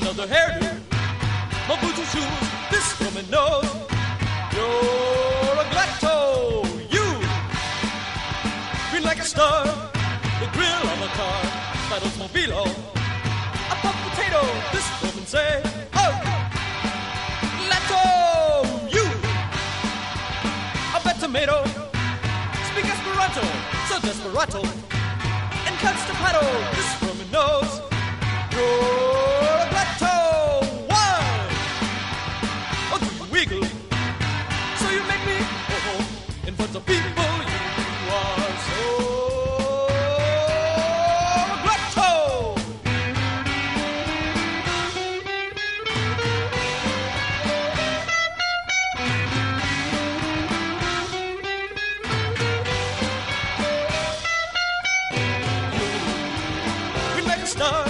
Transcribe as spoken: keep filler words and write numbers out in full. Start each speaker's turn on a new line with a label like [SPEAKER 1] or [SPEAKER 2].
[SPEAKER 1] another hairdo, my boots and shoes, this woman knows. You're a glatto, you green like a star, the grill on the car, that Oldsmobile, a pop potato, this woman say. Oh, glatto, you a bad tomato, speak Esperanto, so desperado, and constipato, this woman knows. You're a glatto, why? Oh, do you wiggle? So you make me, oh, oh, in front of people, you are so glatto. We make a start.